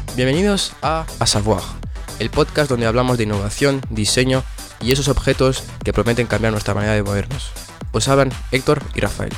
Bienvenidos a Savoir, el podcast donde hablamos de innovación, diseño y esos objetos que prometen cambiar nuestra manera de movernos. Os hablan Héctor y Rafael.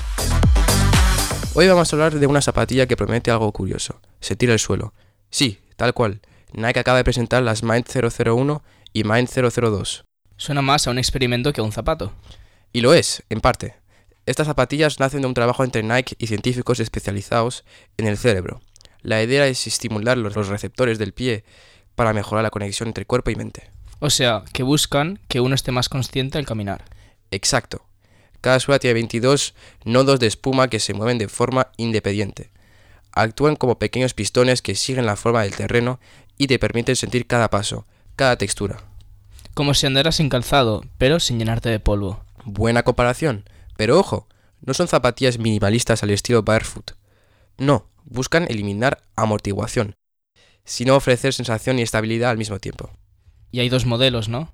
Hoy vamos a hablar de una zapatilla que promete algo curioso, sentir el suelo. Sí, tal cual, Nike acaba de presentar las Mind 001 y Mind 002. Suena más a un experimento que a un zapato. Y lo es, en parte. Estas zapatillas nacen de un trabajo entre Nike y científicos especializados en el cerebro. La idea es estimular los receptores del pie para mejorar la conexión entre cuerpo y mente. O sea, que buscan que uno esté más consciente al caminar. Exacto. Cada suela tiene 22 nodos de espuma que se mueven de forma independiente. Actúan como pequeños pistones que siguen la forma del terreno y te permiten sentir cada paso, cada textura. Como si andaras sin calzado, pero sin llenarte de polvo. Buena comparación, pero ojo, no son zapatillas minimalistas al estilo barefoot. No, buscan eliminar amortiguación, sino ofrecer sensación y estabilidad al mismo tiempo. Y hay dos modelos, ¿no?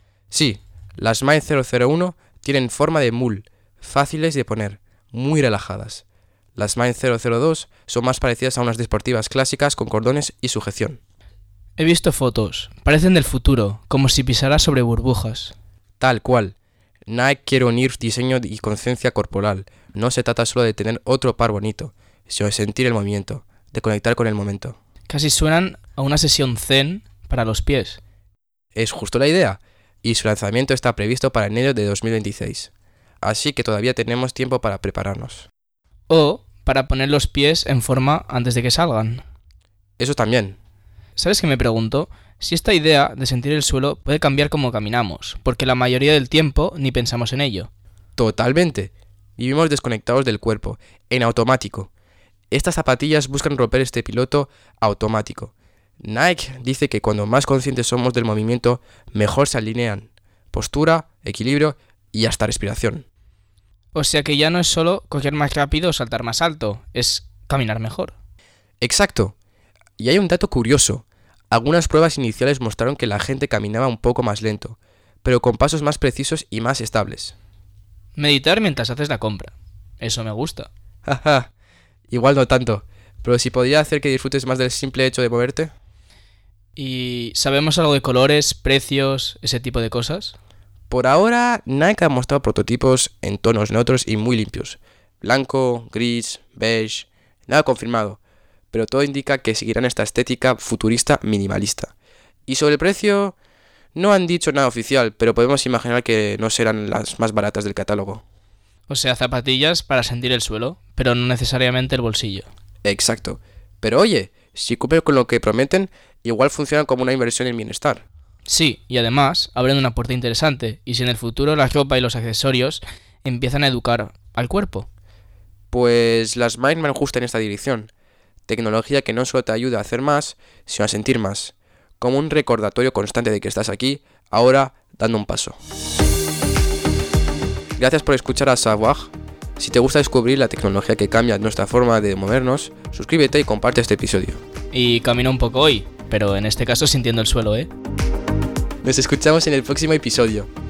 Sí, las Mind 001 tienen forma de mule, fáciles de poner, muy relajadas. Las Mind 002 son más parecidas a unas deportivas clásicas con cordones y sujeción. He visto fotos, parecen del futuro, como si pisaras sobre burbujas. Tal cual. Nike quiere unir diseño y conciencia corporal. No se trata solo de tener otro par bonito, sino de sentir el movimiento, de conectar con el momento. Casi suenan a una sesión zen para los pies. Es justo la idea, y su lanzamiento está previsto para enero de 2026. Así que todavía tenemos tiempo para prepararnos. O para poner los pies en forma antes de que salgan. Eso también. ¿Sabes qué me pregunto? Si esta idea de sentir el suelo puede cambiar cómo caminamos, porque la mayoría del tiempo ni pensamos en ello. Totalmente. Vivimos desconectados del cuerpo, en automático. Estas zapatillas buscan romper este piloto automático. Nike dice que cuando más conscientes somos del movimiento, mejor se alinean postura, equilibrio y hasta respiración. O sea que ya no es solo coger más rápido o saltar más alto, es caminar mejor. Exacto. Y hay un dato curioso. Algunas pruebas iniciales mostraron que la gente caminaba un poco más lento, pero con pasos más precisos y más estables. Meditar mientras haces la compra. Eso me gusta. Jaja, igual no tanto, pero si podría hacer que disfrutes más del simple hecho de moverte. ¿Y sabemos algo de colores, precios, ese tipo de cosas? Por ahora, Nike ha mostrado prototipos en tonos neutros y muy limpios. Blanco, gris, beige, nada confirmado. Pero todo indica que seguirán esta estética futurista minimalista. Y sobre el precio, no han dicho nada oficial, pero podemos imaginar que no serán las más baratas del catálogo. O sea, zapatillas para sentir el suelo, pero no necesariamente el bolsillo. Exacto. Pero oye, si cumplen con lo que prometen, igual funcionan como una inversión en bienestar. Sí, y además abren una puerta interesante, y si en el futuro la ropa y los accesorios empiezan a educar al cuerpo. Pues las Mind van justo en esta dirección. Tecnología que no solo te ayuda a hacer más, sino a sentir más. Como un recordatorio constante de que estás aquí, ahora, dando un paso. Gracias por escuchar a Savoir. Si te gusta descubrir la tecnología que cambia nuestra forma de movernos, suscríbete y comparte este episodio. Y camina un poco hoy, pero en este caso sintiendo el suelo, ¿eh? Nos escuchamos en el próximo episodio.